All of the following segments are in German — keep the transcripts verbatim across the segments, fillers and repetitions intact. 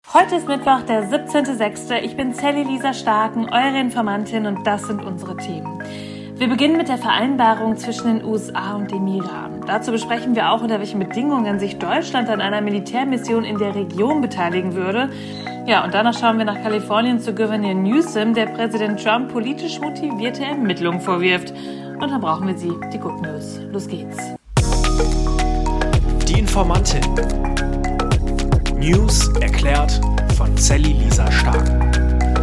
Heute ist Mittwoch, der siebzehnter sechste Ich bin Sally Lisa Starken, eure Informantin, und das sind unsere Themen. Wir beginnen mit der Vereinbarung zwischen den U S A und dem Iran. Dazu besprechen wir auch, unter welchen Bedingungen sich Deutschland an einer Militärmission in der Region beteiligen würde. Ja, und danach schauen wir nach Kalifornien zu Gouverneur Newsom, der Präsident Trump politisch motivierte Ermittlungen vorwirft. Und dann brauchen wir sie, die Good News. Los geht's. Die Informantin. News erklärt von Sally Lisa Starken.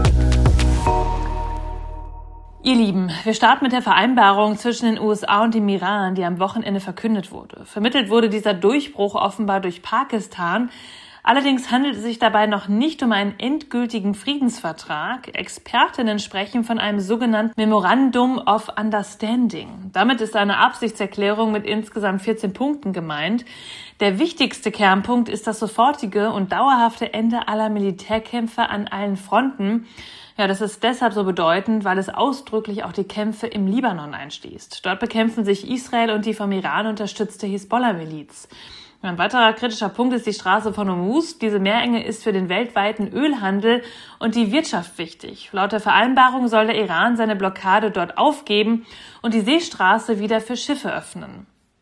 Ihr Lieben, wir starten mit der Vereinbarung zwischen den U S A und dem Iran, die am Wochenende verkündet wurde. Vermittelt wurde dieser Durchbruch offenbar durch Pakistan. Allerdings handelt es sich dabei noch nicht um einen endgültigen Friedensvertrag. Expertinnen sprechen von einem sogenannten Memorandum of Understanding. Damit ist eine Absichtserklärung mit insgesamt vierzehn Punkten gemeint. Der wichtigste Kernpunkt ist das sofortige und dauerhafte Ende aller Militärkämpfe an allen Fronten. Ja, das ist deshalb so bedeutend, weil es ausdrücklich auch die Kämpfe im Libanon einschließt. Dort bekämpfen sich Israel und die vom Iran unterstützte Hisbollah-Miliz. Ein weiterer kritischer Punkt ist die Straße von Hormuz. Diese Meerenge ist für den weltweiten Ölhandel und die Wirtschaft wichtig. Laut der Vereinbarung soll der Iran seine Blockade dort aufgeben und die Seestraße wieder für Schiffe öffnen.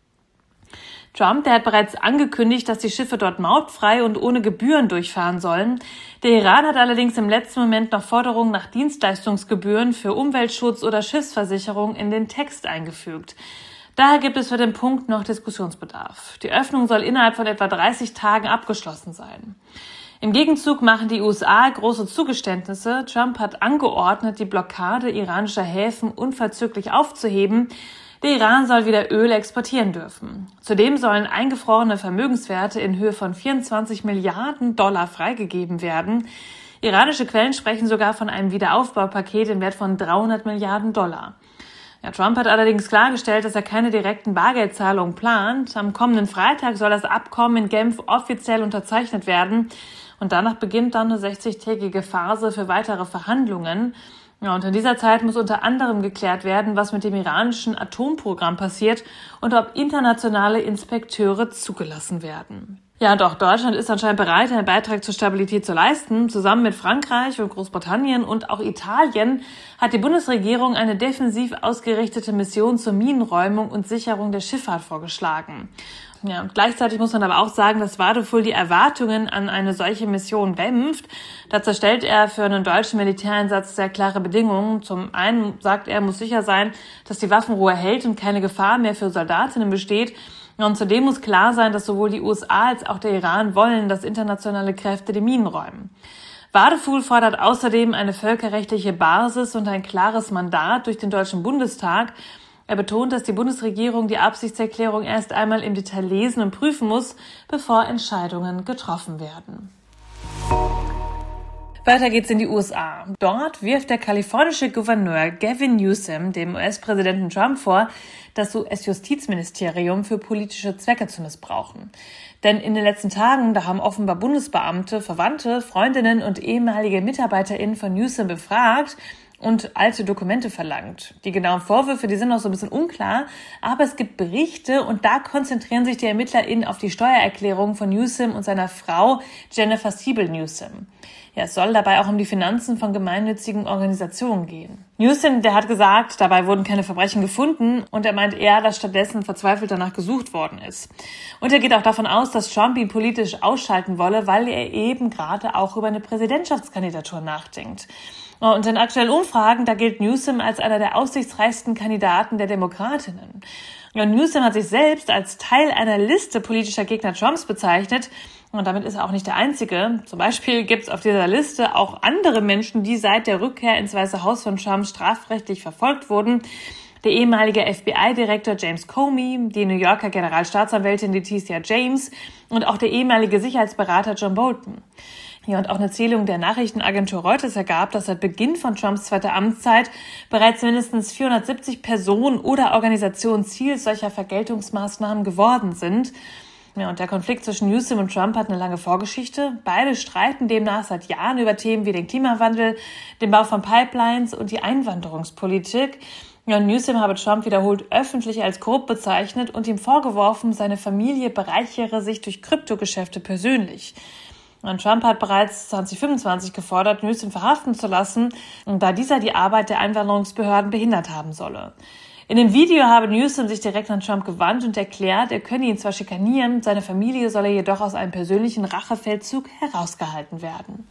Trump, der hat bereits angekündigt, dass die Schiffe dort mautfrei und ohne Gebühren durchfahren sollen. Der Iran hat allerdings im letzten Moment noch Forderungen nach Dienstleistungsgebühren für Umweltschutz oder Schiffsversicherung in den Text eingefügt. Daher gibt es für den Punkt noch Diskussionsbedarf. Die Öffnung soll innerhalb von etwa dreißig Tagen abgeschlossen sein. Im Gegenzug machen die U S A große Zugeständnisse. Trump hat angeordnet, die Blockade iranischer Häfen unverzüglich aufzuheben. Der Iran soll wieder Öl exportieren dürfen. Zudem sollen eingefrorene Vermögenswerte in Höhe von vierundzwanzig Milliarden Dollar freigegeben werden. Iranische Quellen sprechen sogar von einem Wiederaufbaupaket im Wert von dreihundert Milliarden Dollar. Ja, Trump hat allerdings klargestellt, dass er keine direkten Bargeldzahlungen plant. Am kommenden Freitag soll das Abkommen in Genf offiziell unterzeichnet werden. Und danach beginnt dann eine sechzigtägige Phase für weitere Verhandlungen. Ja, und in dieser Zeit muss unter anderem geklärt werden, was mit dem iranischen Atomprogramm passiert und ob internationale Inspekteure zugelassen werden. Ja, und auch Deutschland ist anscheinend bereit, einen Beitrag zur Stabilität zu leisten. Zusammen mit Frankreich und Großbritannien und auch Italien hat die Bundesregierung eine defensiv ausgerichtete Mission zur Minenräumung und Sicherung der Schifffahrt vorgeschlagen. Ja, und gleichzeitig muss man aber auch sagen, dass Wadefull die Erwartungen an eine solche Mission dämpft. Dazu stellt er für einen deutschen Militäreinsatz sehr klare Bedingungen. Zum einen sagt er, muss sicher sein, dass die Waffenruhe hält und keine Gefahr mehr für Soldatinnen besteht. Und zudem muss klar sein, dass sowohl die U S A als auch der Iran wollen, dass internationale Kräfte die Minen räumen. Wadefull fordert außerdem eine völkerrechtliche Basis und ein klares Mandat durch den Deutschen Bundestag. Er betont, dass die Bundesregierung die Absichtserklärung erst einmal im Detail lesen und prüfen muss, bevor Entscheidungen getroffen werden. Weiter geht's in die U S A. Dort wirft der kalifornische Gouverneur Gavin Newsom dem U S-Präsidenten Trump vor, das U S-Justizministerium für politische Zwecke zu missbrauchen. Denn in den letzten Tagen, da haben offenbar Bundesbeamte, Verwandte, Freundinnen und ehemalige MitarbeiterInnen von Newsom befragt und alte Dokumente verlangt. Die genauen Vorwürfe, die sind noch so ein bisschen unklar, aber es gibt Berichte und da konzentrieren sich die ErmittlerInnen auf die Steuererklärung von Newsom und seiner Frau Jennifer Siebel Newsom. Ja, es soll dabei auch um die Finanzen von gemeinnützigen Organisationen gehen. Newsom, der hat gesagt, dabei wurden keine Verbrechen gefunden und er meint eher, dass stattdessen verzweifelt danach gesucht worden ist. Und er geht auch davon aus, dass Trump ihn politisch ausschalten wolle, weil er eben gerade auch über eine Präsidentschaftskandidatur nachdenkt. Und in aktuellen Umfragen, da gilt Newsom als einer der aussichtsreichsten Kandidaten der Demokratinnen. Und Newsom hat sich selbst als Teil einer Liste politischer Gegner Trumps bezeichnet. Und damit ist er auch nicht der Einzige. Zum Beispiel gibt es auf dieser Liste auch andere Menschen, die seit der Rückkehr ins Weiße Haus von Trump strafrechtlich verfolgt wurden. Der ehemalige F B I-Direktor James Comey, die New Yorker Generalstaatsanwältin Letitia James und auch der ehemalige Sicherheitsberater John Bolton. Ja, und auch eine Zählung der Nachrichtenagentur Reuters ergab, dass seit Beginn von Trumps zweiter Amtszeit bereits mindestens vierhundertsiebzig Personen oder Organisationen Ziel solcher Vergeltungsmaßnahmen geworden sind. Ja, und der Konflikt zwischen Newsom und Trump hat eine lange Vorgeschichte. Beide streiten demnach seit Jahren über Themen wie den Klimawandel, den Bau von Pipelines und die Einwanderungspolitik. Ja, Newsom habe Trump wiederholt öffentlich als korrupt bezeichnet und ihm vorgeworfen, seine Familie bereichere sich durch Kryptogeschäfte persönlich. Und Trump hat bereits zwanzig fünfundzwanzig gefordert, Newsom verhaften zu lassen, da dieser die Arbeit der Einwanderungsbehörden behindert haben solle. In dem Video habe Newsom sich direkt an Trump gewandt und erklärt, er könne ihn zwar schikanieren, seine Familie solle jedoch aus einem persönlichen Rachefeldzug herausgehalten werden.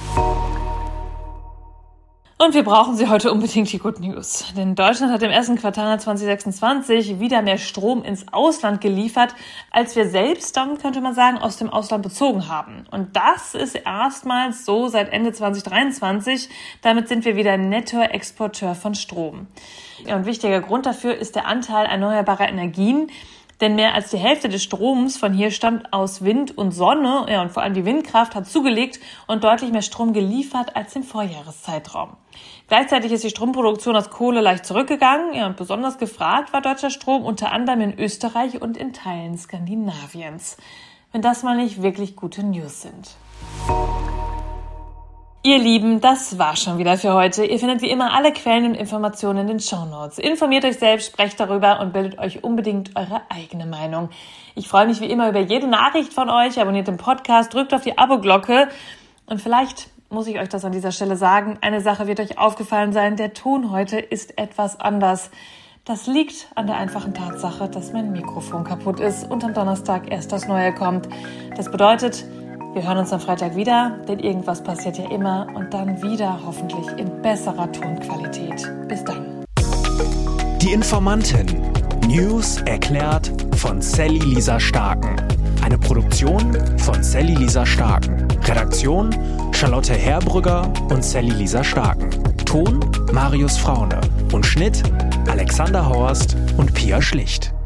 Und wir brauchen sie heute unbedingt, die Good News. Denn Deutschland hat im ersten Quartal zwanzig sechsundzwanzig wieder mehr Strom ins Ausland geliefert, als wir selbst, dann könnte man sagen, aus dem Ausland bezogen haben. Und das ist erstmals so seit Ende zwanzig dreiundzwanzig. Damit sind wir wieder Nettoexporteur von Strom. Ja, und wichtiger Grund dafür ist der Anteil erneuerbarer Energien. Denn mehr als die Hälfte des Stroms von hier stammt aus Wind und Sonne. Ja, und vor allem die Windkraft hat zugelegt und deutlich mehr Strom geliefert als im Vorjahreszeitraum. Gleichzeitig ist die Stromproduktion aus Kohle leicht zurückgegangen. Ja, und besonders gefragt war deutscher Strom unter anderem in Österreich und in Teilen Skandinaviens. Wenn das mal nicht wirklich gute News sind. Ihr Lieben, das war schon wieder für heute. Ihr findet wie immer alle Quellen und Informationen in den Shownotes. Informiert euch selbst, sprecht darüber und bildet euch unbedingt eure eigene Meinung. Ich freue mich wie immer über jede Nachricht von euch. Abonniert den Podcast, drückt auf die Abo-Glocke. Und vielleicht muss ich euch das an dieser Stelle sagen. Eine Sache wird euch aufgefallen sein. Der Ton heute ist etwas anders. Das liegt an der einfachen Tatsache, dass mein Mikrofon kaputt ist und am Donnerstag erst das Neue kommt. Das bedeutet, wir hören uns am Freitag wieder, denn irgendwas passiert ja immer und dann wieder hoffentlich in besserer Tonqualität. Bis dann. Die Informantin. News erklärt von Sally Lisa Starken. Eine Produktion von Sally Lisa Starken. Redaktion Charlotte Herbrügger und Sally Lisa Starken. Ton Marius Fraune und Schnitt Alexander Horst und Pia Schlicht.